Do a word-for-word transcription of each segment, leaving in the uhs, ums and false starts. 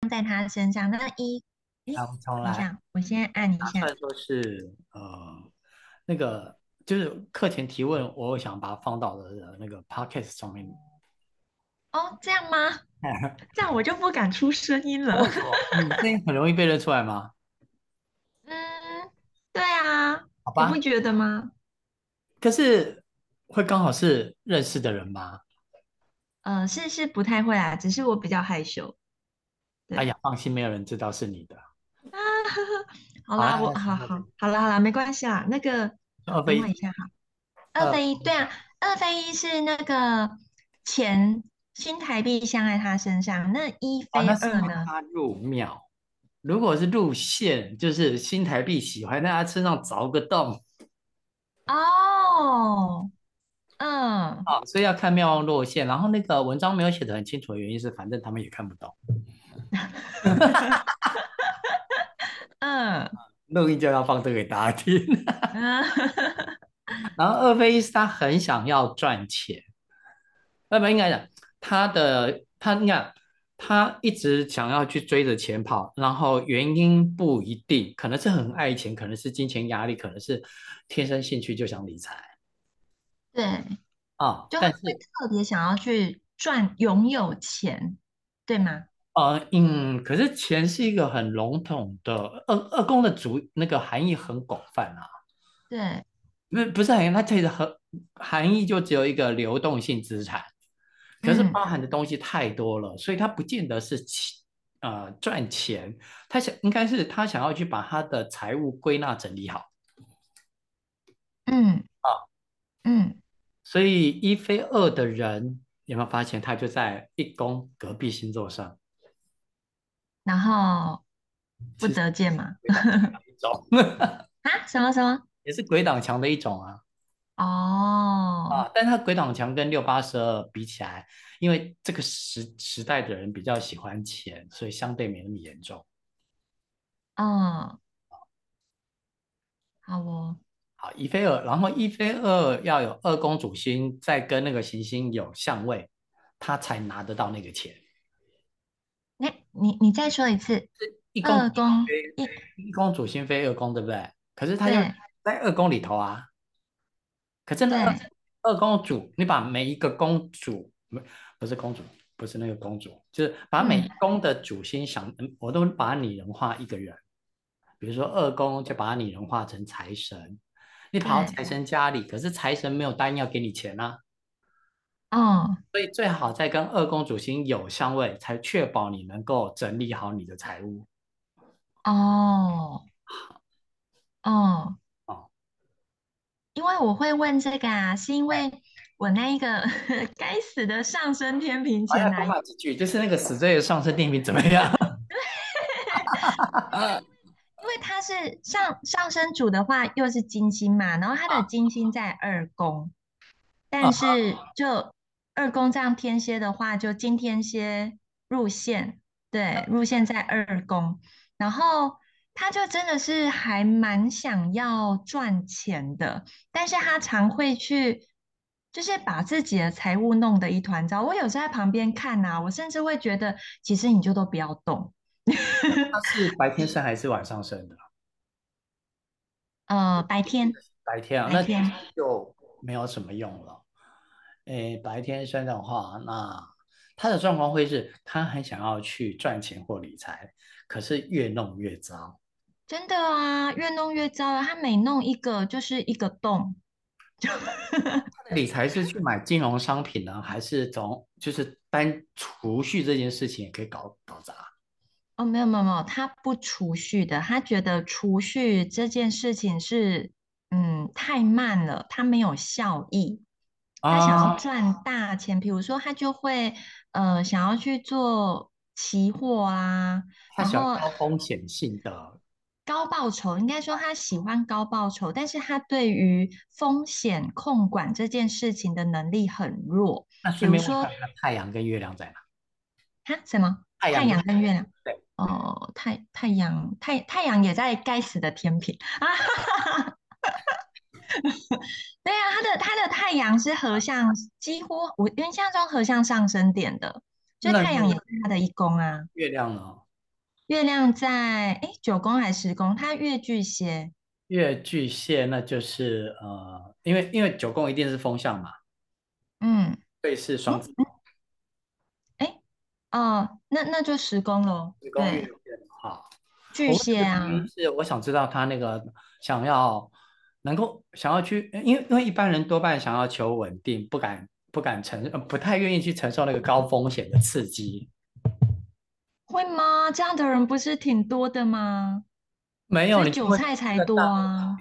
在他身上。那一，诶， 好，重来。 等一下，我先按一下。 打算说是呃，那个就是课前提问，我想把它放到的那个 podcast 上面。 哦，这样吗？这样我就不敢出声音了。 为什么？你声音很容易被认出来吗？ 嗯，对啊， 好吧， 你不觉得吗？ 可是会刚好是认识的人吗？ 呃，是是不太会啊，只是我比较害羞。对。 哎呀，放心，没有人知道是你的。 啊，好好， 啦， 那我好好那那好啦好啦，没关系啦。那个， 二飞一， 等我一下哈。二二飞一，对啊，二飞一是那个钱新台币镶在他身上，那一哦， 飞那是因二呢？ 为他入庙。如果是入线，就是新台币喜欢在他身上凿个洞。 哦，嗯啊，所以要看妙望落线。然后那个文章没有写的很清楚的原因是，反正他们也看不懂。 嗯录音就要放这个给大家听。 嗯。 然后二飞一是他很想要赚钱，那么应该讲他的他你看他一直想要去追着钱跑，然后原因不一定，可能是很爱钱，可能是金钱压力，可能是天生兴趣就想理财对， 啊。 就他会但是特别想要去赚拥有钱，对吗？ 呃嗯，可是钱是一个很笼统的二二宫的主那个含义很广泛啊。 对， 不不是很，它其实很含义就只有一个流动性资产，可是嗯包含的东西太多了，所以它不见得是钱呃赚钱，他想应该是他想要去把他的财务归纳整理好嗯啊。 嗯， 所以一飞二的人有没有发现，他就在一宫隔壁星座上， 然后不其实得见嘛？ 鬼挡墙的一种。 啊，什么什么？ 也是鬼挡墙的一种啊。 哦啊，但是它鬼挡墙跟六八十二比起来，因为这个时时代的人比较喜欢钱，所以相对没那么严重。 嗯，好哦。 好，一飞二，然后一飞二要有二宫主星，再跟那个行星有相位，他才拿得到那个钱。 那你你再说一次。 一宫主二宫星飞一， 一宫主星飞二宫，对不对？可是他就对在二宫里头啊。可是呢，二对， 二宫主，你把每一个公主，不不是公主，不是那个公主，就是把每一嗯宫的主星想，嗯我都把它拟人化一个人。比如说二宫就把它拟人化成财神，你跑到对， 财神家里，可是财神没有答应要给你钱啊。 哦所以最好在跟二宫主星有相位，才确保你能够整理好你的财务。 哦哦， 哦， 因为我会问这个啊，是因为我那一个该死的上升天平还要多前男友。 骂几句，就是那个死罪的上升电影怎么样？ 因为他是上上升主的话，又是金星嘛，然后他的啊金星在二宫，但啊是就二宫这样天蝎的话，就金天蝎入线，对，入线在二宫，然后他就真的是还蛮想要赚钱的，但是他常会去，就是把自己的财务弄得一团糟。我有时候在旁边看呐、我甚至会觉得，其实你就都不要动。 他是白天生还是晚上生的？ 呃，白天， 白天啊，那其实白天。 就没有什么用了。诶，白天生的话，那他的状况会是，他很想要去赚钱或理财，可是越弄越糟。 真的啊，越弄越糟啊！他每弄一个就是一个洞。就他的理财是去买金融商品呢，还是从就是单储蓄这件事情也可以搞搞砸哦，没有没有没有，他不储蓄的，他觉得储蓄这件事情是嗯太慢了，他没有效益。他想要啊？ 赚大钱，比如说他就会呃想要去做期货啊， 他喜欢然后高风险性的。 高报酬，应该说他喜欢高报酬，但是他对于风险控管这件事情的能力很弱。 那比如说， 顺便问一下，他太阳跟月亮在哪？ 哈，什么太太阳跟阳跟月亮？ 对， 哦，太太阳太太阳也在该死的天平啊。对啊，他的他的太阳是合向，几乎我印象中合向上升点的，所以那太阳也是他的一宫啊。 月亮呢？ 月亮在哎九宫还是十宫？它月巨蟹。 月巨蟹那就是呃，因为因为九宫一定是风象嘛， 嗯所以是双子。 嗯嗯，哎哦，那那就十宫喽。 子宫月对， 线的话， 巨我问这个原因蟹啊。 是我想知道他那个想要能够想要去，因为因为一般人多半想要求稳定，不敢不敢承，呃不太愿意去承受那个高风险的刺激。 会吗？这样的人不是挺多的吗？ 没有， 所以你就会韭菜才那个大， 多啊。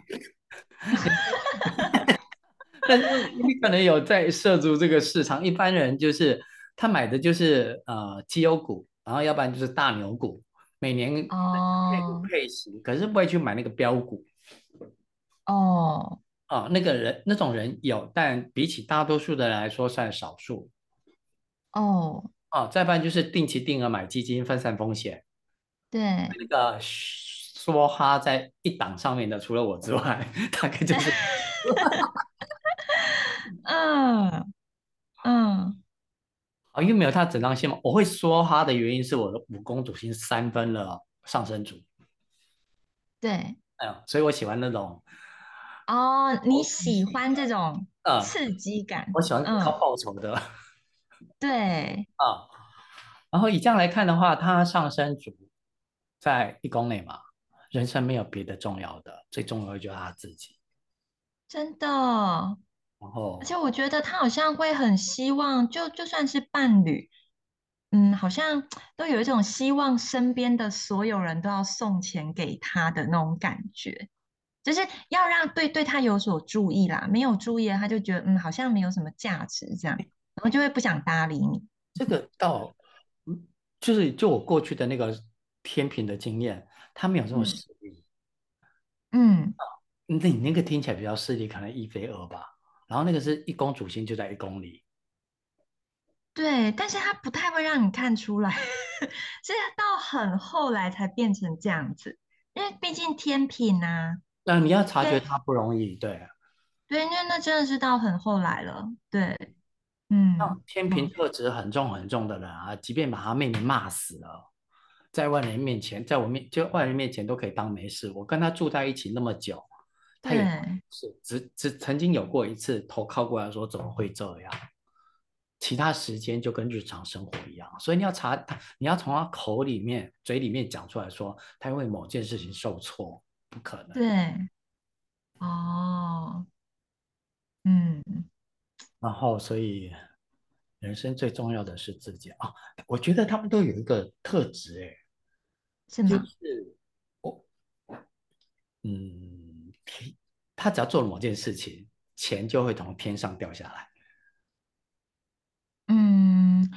但是你可能有在涉足这个市场，一般人就是他买的就是呃绩优股，然后要不然就是大牛股，每年配股哦配息，可是不会去买那个标股。 哦啊，那个人那种人有，但比起大多数的人来说算少数。 哦， 啊，再不然就是定期定额买基金分散风险。 对。 那个梭哈在一档上面的，除了我之外，大概就是嗯嗯， 啊，因为没有他整张线嘛。我会梭哈的原因是我的武功主星三分了上升组， 对。 嗯，所以我喜欢那种哦，你投机喜欢性的， 这种嗯， 刺激感。 我喜欢高嗯， 报酬的对啊。然后以这样来看的话，它上升组在一宫内嘛，人生没有别的重要的，最重要的就是他自己。 真的。 然后而且我觉得他好像会很希望，就就算是伴侣，嗯，好像都有一种希望身边的所有人都要送钱给他的那种感觉，就是要让对对他有所注意啦。没有注意了，他就觉得嗯，好像没有什么价值这样，然后就会不想搭理你。 这个到，嗯就是就我过去的那个天平的经验，他没有这种嗯实力。 嗯， 那你那个听起来比较势力，可能一飞二吧。然后那个是一宫主星就在一宫里， 对，但是他不太会让你看出来，是到很后来才变成这样子，因为毕竟天平啊。 那你要察觉对他不容易。对， 对，因为那真的是到很后来了。对。嗯， 像天平哇， 特质很重很重的人啊，即便把他妹妹骂死了，在外人面前，在我面就外人面前都可以当没事。我跟他住在一起那么久，他也对是只只曾经有过一次头靠过来说怎么会这样，其他时间就跟日常生活一样。所以你要查，你要从他口里面、嘴里面讲出来说他因为某件事情受挫，不可能。 对。哦。嗯， 然后，所以人生最重要的是自己啊。我觉得他们都有一个特质，哎，就是吗？ 是我，嗯，他只要做了某件事情，钱就会从天上掉下来。 嗯，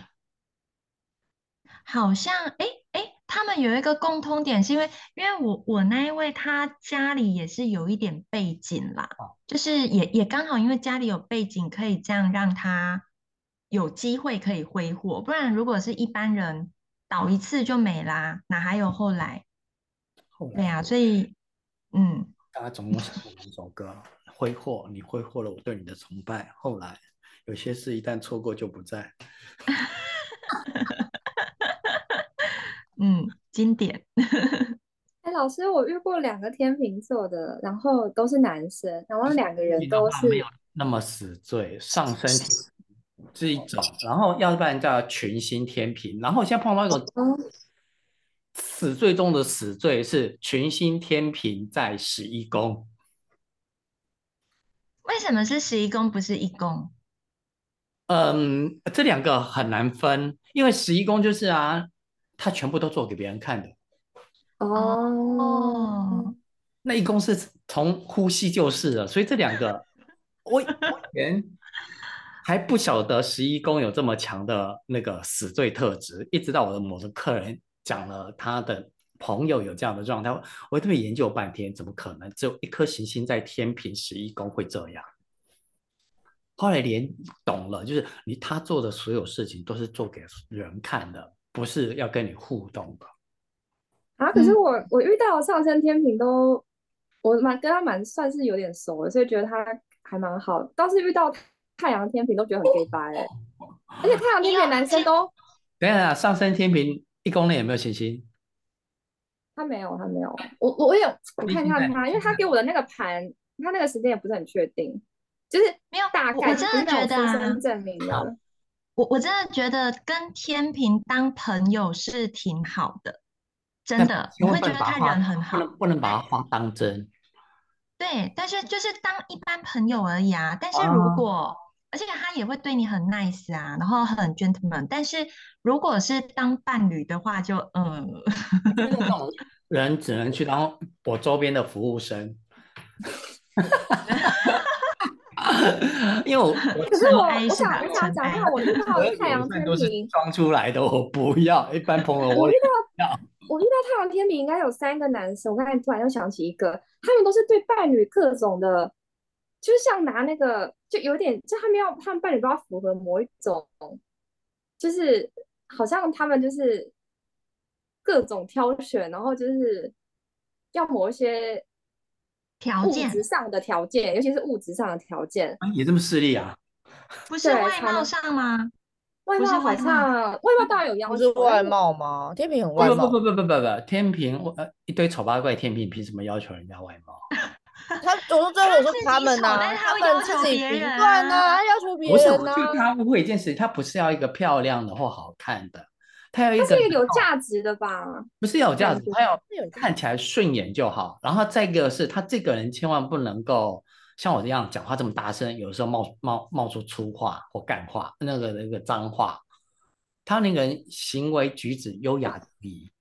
好像诶诶，他们有一个共通点，是因为因为我我那一位他家里也是有一点背景啦， 啊， 就是也也刚好因为家里有背景，可以这样让他有机会可以挥霍，不然如果是一般人倒一次就没啦，哪还有后来？ 后来对啊，所以嗯。 大家总共写过两首歌，挥霍，你挥霍了我对你的崇拜。后来有些事一旦错过就不在。 嗯，经典。 哎，老师，我遇过两个天秤座的，然后都是男生，然后两个人天平的都是话没有那么死罪，上升天平是一种，然后要不然叫群星天平，然后现在碰到一种哦死罪中的死罪是群星天平在十一宫。 为什么是十一宫不是一宫？ 嗯，这两个很难分，因为十一宫就是啊，他全部都做给别人看的， 哦， 哦， 那一宫是从呼吸就是了，所以这两个我我以前还不晓得十一宫有这么强的那个死罪特质，一直到我的某个客人讲了他的朋友有这样的状态，我特别研究半天，怎么可能只有一颗行星在天平十一宫会这样？后来连懂了，就是你他做的所有事情都是做给人看的，不是要跟你互动的。 啊，可是嗯， 我我遇到的上升天平都，我蛮跟他蛮算是有点熟的，所以觉得他还蛮好。倒是遇到太阳天平都觉得很 gay 白哎，而且太阳你有天平的男生其都等一下，上升天平一宫内有没有行星？ 他没有，他没有。我我我有我毕竟在看一下他，因为他给我的那个盘，他那个时间也不是很确定，就是没有， 大我我概就不是那种真的觉得出生啊， 证明好， 的。 我我真的觉得跟天平当朋友是挺好的，真但的， 千万我会觉得他不能把话人很好。 不能不能把话当真对，但是就是当一般朋友而已啊。但是如啊。 果，而且他也会对你很 nice 啊，然后很 gentleman。但是如果是当伴侣的话就，嗯， 我觉得那种人只能去当我周边的服务生，因为我我可是陈我 A 我想是吧？陈我想讲一 A， 下，我遇到我的的太阳友善都是天平， 装出来的，我不要。一般朋友我也我遇到不要。 我遇到太阳天平应该有三个男生，我刚才突然又想起一个，他们都是对伴侣各种的，就是像拿那个，就有点，就他们要他们伴侣都要符合某一种，就是好像他们就是各种挑选，然后就是要某一些物质条件上的条件，尤其是物质上的条件， 啊也这么势利啊？ 不是对， 外貌才能上吗？不是外貌好外貌， 像外貌当然有不要求，但是是外貌吗？天平很不不不外貌， 不不不不不，天平我呃一堆丑八怪天平，凭什么要求人家外貌？ 他我说最他后我说自己丑， 他们呐、 但是他他会要们自己求别人评断呐、 啊。 他要求别不是， 人呐、 我觉得他误会一件事，他不是要一个漂亮的或好看的，他要一个它是一个有价值的吧， 不是要有价值， 感觉。 他要有这看起来顺眼就好。然后再一个是他这个人千万不能够像我这样讲话这么大声，有时候冒冒冒出粗话或干话，那个那个脏话。他那个人行为举止优雅得宜，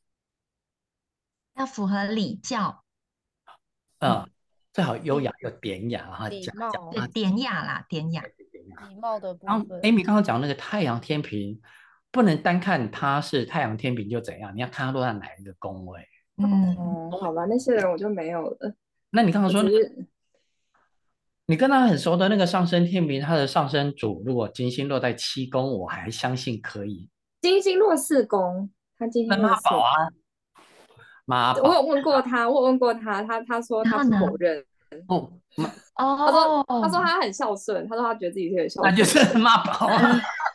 要符合礼教， 嗯， 嗯， 最好优礼雅又典雅，然后礼讲讲对， 貌话典雅啦，典雅。 典雅。 礼貌的然后部分， Amy 刚刚讲那个太阳天平，不能单看他是太阳天平就怎样，你要看他落在哪一个宫位。 嗯， 哦，好吧，那些人我就没有了。 那你刚刚我说那个， 只是你跟他很熟的那个上升天平，他的上升主如果金星落在七宫，我还相信可以。 金星落四宫，他金那妈星落四宫。 宝啊，妈宝我有问过他，我有问过他，他他说他然后呢？ 否认， 不，妈他说哦， 他说他很孝顺，他说他觉得自己是个孝那就顺的人， 是妈宝啊。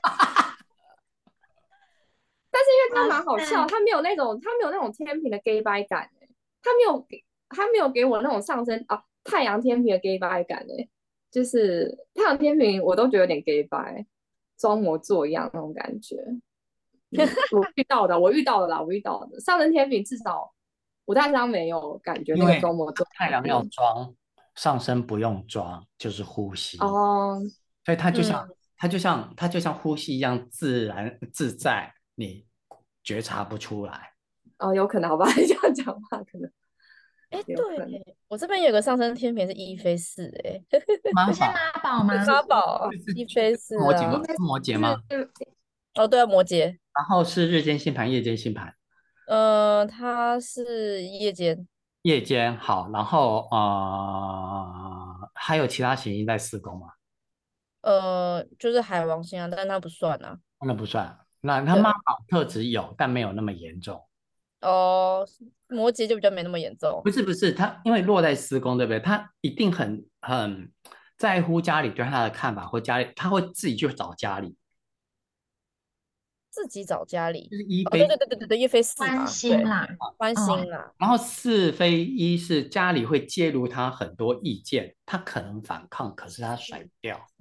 但是因为他哇蛮好笑， 塞， 他没有那种他没有那种天平的 gay bye 感、欸，他没有给他没有给我那种上升啊太阳天平的 gay bye 感、欸，就是太阳天平我都觉得有点 gay bye，装模作样那种感觉。嗯，我遇到的，我遇到的啦，我遇到的上升天平至少我大上没有感觉那个因为装模作太阳要样的。 装，上升不用装，就是呼吸， 哦， 所以它就像嗯， 它就像它就像呼吸一样自然自在，你觉察不出来。 哦，有可能，好吧，这样讲话可能哎， 有可能。 对，我这边有个上升天平是一飞四，哎， 不是妈宝妈宝吗？ 妈宝是一飞四啊， 摩羯吗？是摩羯吗？ 是哦，对啊，摩羯， 然后是日间星盘、夜间星盘。 呃，他是夜间， 夜间好，然后呃，还有其他行星在四宫吗？ 呃，就是海王星啊，但是他不算啊， 那不算。那他妈对， 宝特质有，但没有那么严重。 哦，摩羯就比较没那么严重， 不是不是，他因为落在四宫，对不对？他一定很很在乎家里对他的看法，或家里他会自己去找家里， 自己找家里。 就是一哦，对非对对对对对，叶飞四关嘛，对， 心啦， 关嗯， 心啦， 然后四非一是家里会介入他很多意见，他可能反抗，可是他甩不掉。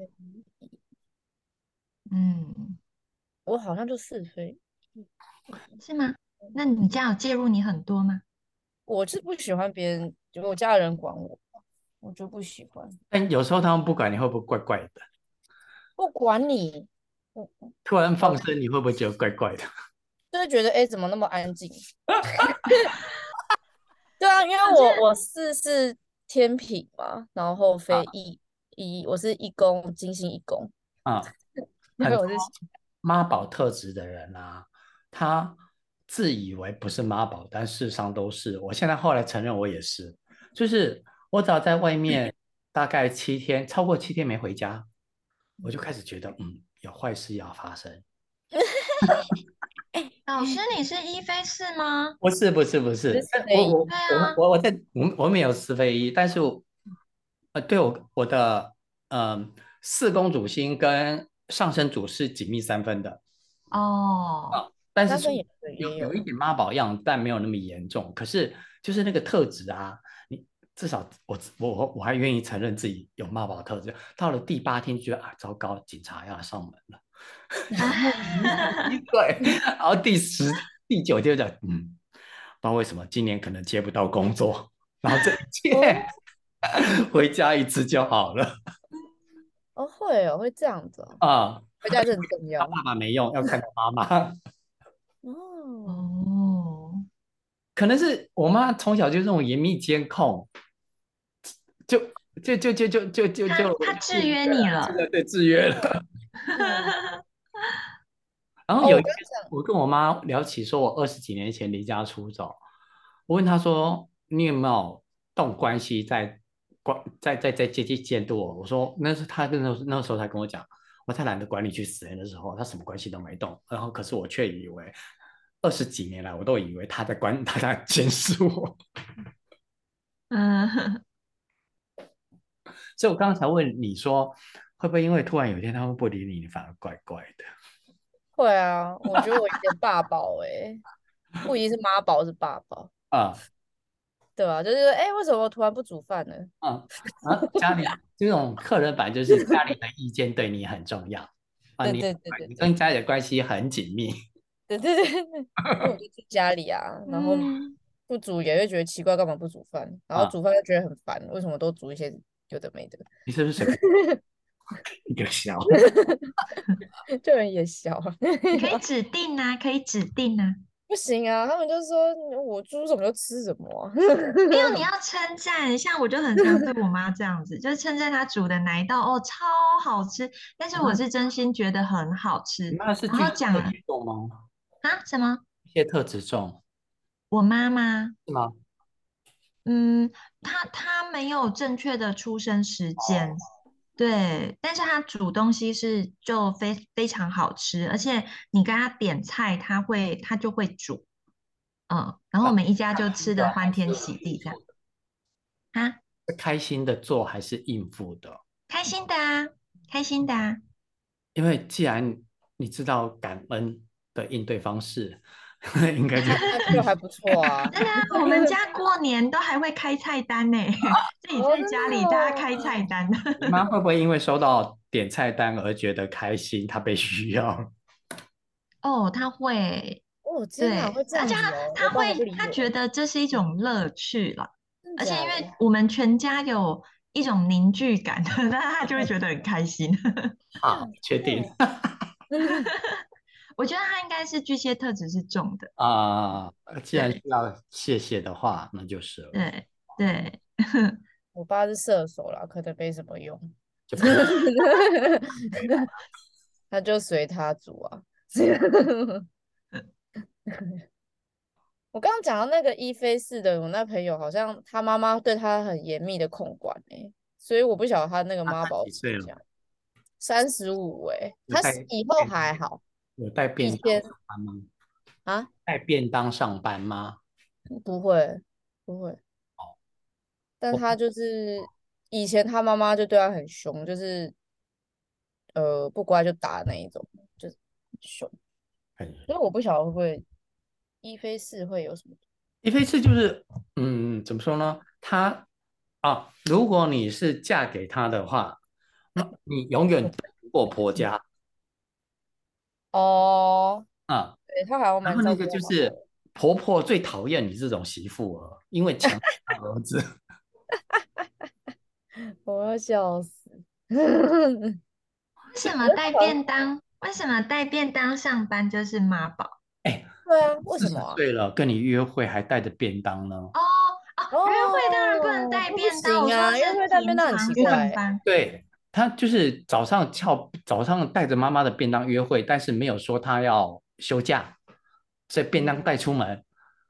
嗯， 我好像就四飞， 是吗？那你家有介入你很多吗？ 我是不喜欢别人，就我家人管我，我就不喜欢， 但有时候他们不管你会不会怪怪的， 不管你，我突然好放生你会不会觉得怪怪的？ 就会觉得哎，诶怎么那么安静？对啊，因为可是我我四是天平嘛，然后飞啊一一，我是一宫金星一宫， 啊，很多因为我是妈宝特质的人啊，他自以为不是妈宝，但事实上都是。我现在后来承认我也是，就是我只要在外面大概七天，超过七天没回家，我就开始觉得嗯，有坏事要发生。 老师，你是一飞四吗？ 不是不是不是， 是四飞一， 我我对啊， 我我我在我我没有是非一，但是我呃对我我的嗯、四宫主星跟上升主是紧密三分的哦， 啊，但是说三分也可有也有。 有一点妈宝样，但没有那么严重。可是就是那个特质啊，你至少我我我我还愿意承认自己有妈宝特质。到了第八天就觉得啊，糟糕，警察要上门了。对，然后第十、第九天就讲，嗯，不知道为什么今年可能接不到工作，然后这一切哦回家一次就好了哦，会哦，会这样子哦， 啊。 回家是很重他要。 爸爸没用，要看他妈妈。 哦， 哦， 可能是我妈从小就这种严密监控，就就就就就就就他就他制约你了。 对对制约了。 嗯，哦， 然后有一天， 我刚讲， 我跟我妈聊起，说我二十几年前离家出走，我问她说：“你有没有动关系在管在在在监监监督我？”我说：“那是她跟那那时候才跟我讲，我才懒得管你去死人的时候，她什么关系都没动。然后可是我却以为二十几年来，我都以为她在管她在监视我。 嗯， 所以我刚才问你说，会不会因为突然有一天他们不理你，你反而怪怪的？ 会啊，我觉得我有点爸宝哎，不一定是妈宝，是爸宝， 啊、 对吧？就是哎，诶为什么我突然不煮饭呢？ 嗯，然后家里这种客人版就是家里的意见对你很重要啊，你对对对对对你跟家里的关系很紧密对对对对，因为我就住家里啊，然后嗯， 不煮也会觉得奇怪，干嘛不煮饭？然后啊， 煮饭又觉得很烦，为什么都煮一些有的没的？ 你是不是随便一个笑？ 就很也小啊， 你可以指定啊，可以指定啊。 不行啊，他们就说我煮什么就吃什么啊。 没有，你要称赞。像我就很常对我妈这样子，就是称赞她煮的哪一道哦，超好吃。但是我是真心觉得很好吃， 你妈是然巨蟹特后讲啊质重吗？ 什么？ 巨蟹特质重我妈妈， 是吗？ 嗯，她她没有正确的出生时间，对，但是她煮东西是就非非常好吃，而且你跟她点菜，她会她就会煮，嗯，然后我们一家就吃的欢天喜地这样啊， 是开心的做还是应付的？ 开心的啊，开心的啊。 因为既然你知道感恩的应对方式，应该就那就还不错啊。 真的啊，我们家过年都还会开菜单呢，自己哦，真的在家里大家开菜哦， 单。 你妈会不会因为收到点菜单而觉得开心？她被需要？ 哦，他会， 哦天哪，会对， 这而且他样子哦，我他会， 爸还不理他觉我， 得这是一种乐趣了， 真的而且因假的？ 为我们全家有一种凝聚感，那他就会觉得很开心。 好，确定我觉得他应该是巨蟹特质是重的， 啊、既然需对要谢谢的话，那就是了， 对对， 我爸是射手啦，可能没什么用， 就可以。 他就随他煮啊。我刚刚讲到那个伊菲式的，我那朋友好像他妈妈对他很严密的控管诶、所以我不晓得他那个她妈宝几岁了？ 倾向。三十五诶，他有带是以后便还好， 有带便当以前上班吗？ 啊带便当上班吗？ 不会不会，但我他就是以前他妈妈就对他很凶，就是呃不乖就打的那一种，就是很凶。 很所以我不晓得会不会伊菲式会有什么。 一菲次就是，嗯，怎么说呢？他啊，如果你是嫁给他的话，那你永远躲不过婆家哦， 啊。 对，他好像然后那个蛮照顾我就是妈妈的。 婆婆最讨厌你这种媳妇儿，因为强她儿子。 我要笑死。 为什么带便当？为什么带便当上班就是妈宝？ 哎， 对啊，为四十什么啊？ 岁了，跟你约会还带着便当呢？ 哦哦，约会当然不能哦， 带那不便当，我行啊，因说是为会带便平当很奇常怪欸。 上班。 对，他就是早上翘，早上带着妈妈的便当约会，但是没有说他要休假，所以便当带出门。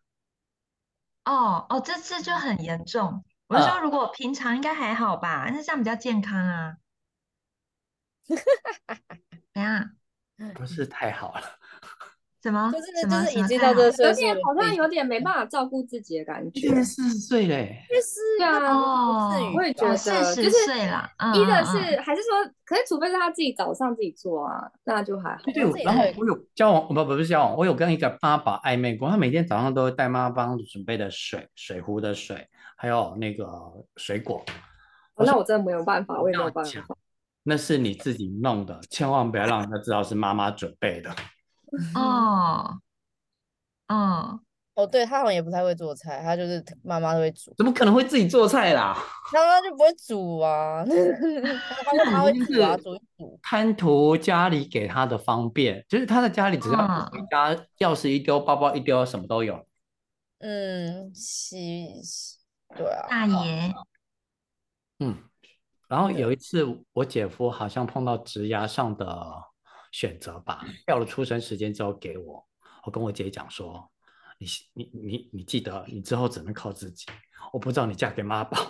哦哦，这次就很严重。我是说， 啊， 如果平常应该还好吧，那这样比较健康啊。怎样？ 不是太好了。 什么就是什么就是已经什么太好到这个岁数有点好像了， 有点没办法照顾自己的感觉。 已经四十岁嘞， 确实对啊， 不至哦， 我也觉哦， 得四十就是岁啦，嗯一的嗯是还是说，可是除非是他自己早上自己做啊，那就还好。 对对， 他自己在然后我有交往，不不不是交往，我有跟一个妈宝暧昧过，他每天早上都会带妈妈帮准备的水、水壶的水，还有那个水果。 哦那我真的没有办法，我也没有办要讲， 法。 那是你自己弄的，千万不要让人家知道是妈妈准备的。 嗯，哦，嗯， 哦，对他好像也不太会做菜，他就是妈妈都会煮， 怎么可能会自己做菜啦？ 他妈就不会煮啊，他他这种会他会一定煮啊， 是煮一煮。 贪图家里给他的方便，就是他在家里只要一回嗯， 家，钥匙一丢，包包一丢，什么都有。 嗯，洗洗，对啊， 大爷， 嗯，然后有对， 一次我姐夫好像碰到职涯上的选择吧，调了出生时间之后给我，我跟我姐讲说，你你你你记得，你之后只能靠自己，我不知道你嫁给妈宝。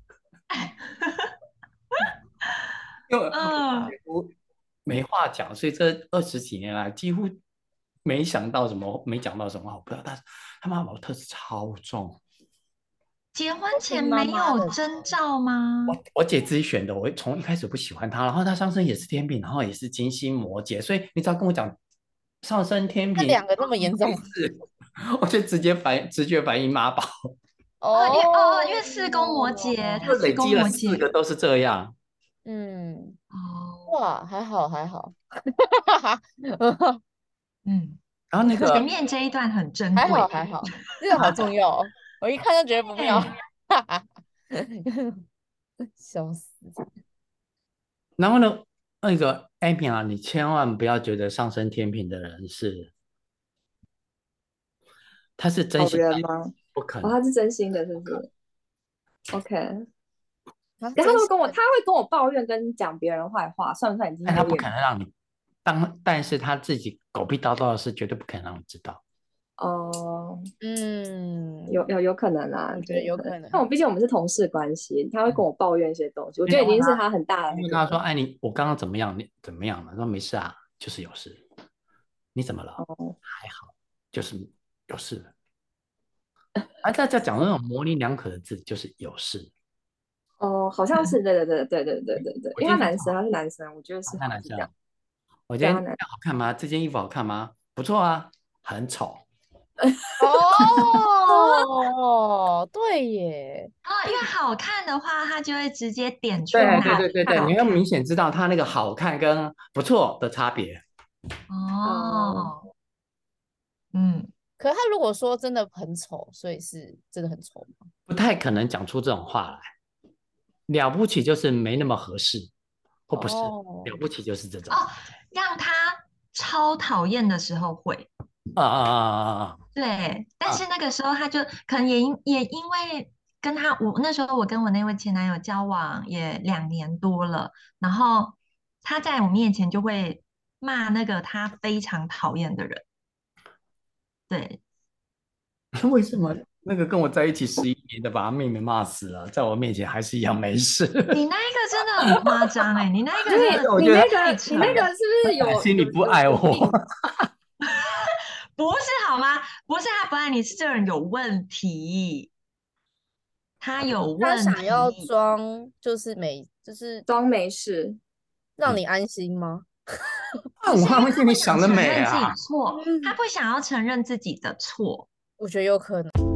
因为嗯， 我没话讲，所以这二十几年来几乎没想到什么，没讲到什么好朋友。但是他妈宝特质超重， 结婚都听妈前没妈的。 有征兆吗？ 我我姐自己选的，我从一开始不喜欢他，然后他上升也是天平，然后也是金星摩羯，所以你只要跟我讲上升天平， 那两个那么严重是，我就直接反直觉反应妈宝， 哦，因为哦哦，因为哦， 四宫摩羯，他就四累积了宫摩羯， 四个都是这样。 嗯， 哦， 哇，还好还好， 嗯，前然后那个面这一段很珍还好贵， 还好，这个好重要哦，我一看就觉得不妙， 哎， 笑死。 然后呢，那个 Amy 啊，你千万不要觉得上升天平的人是他是真好心的， 人吗？哦， 不可能。 他是真心的，是不是？OK， 啊， 然后他真是会跟我，他会跟我抱怨跟讲别人坏话，算不算已经但他不有点可能让你当，但是他自己狗屁叨叨的事绝对不可能让你知道。 哦？ 嗯， 有有有可能啊， 我觉得对，可能。 有可能。 但我毕竟我们是同事关系，他会跟我抱怨一些东西，我觉得已你就问他， 经是他很大的那个问他说：“哎，你我刚刚怎么样？你怎么样了？”他说：“没事啊，就是有事。”你怎么了？ 哦还好，就是有事。啊，大家讲的那种模棱两可的字，就是有事。 哦，好像是，对对对对对对对对， 我因为他男生， 今天穿什么？ 他是男生，我觉得是那男生啊， 好是这样， 我今天对啊男， 好看吗？这件衣服好看吗？不错啊，很丑。 哦，对耶， 哦，因为好看的话，他就会直接点出对对哪里对对对，你要好看。 明显知道他那个好看跟不错的差别。 哦， 哦，嗯， 可是他如果说真的很丑，所以是真的很丑吗？ 不太可能讲出这种话来。了不起就是没那么合适，或不是哦， 了不起就是这种。 哦，让他超讨厌的时候会， 啊啊啊啊对，但啊！ 是那个时候他就可能也因也因为跟他，我那时候我跟我那位前男友交往也两年多了，然后他在我面前就会骂那个他非常讨厌的人，对， 为什么那个跟我在一起十一年的把他妹妹骂死了，在我面前还是一样没事？ 你那一个真的很夸张哎，你那一个所以真的我觉得你那个太扯了， 你那个是不是有心里有有不爱我。 有病？ 不是好吗？不是他不爱你，是这个人有问题，他有他问想要题。 装，就是没，就是装没事。 嗯， 让你安心吗？ 那我不是因为还会替你他不想想得美承认自己啊！ 错，他不想要承认自己的错。 我觉得有可能。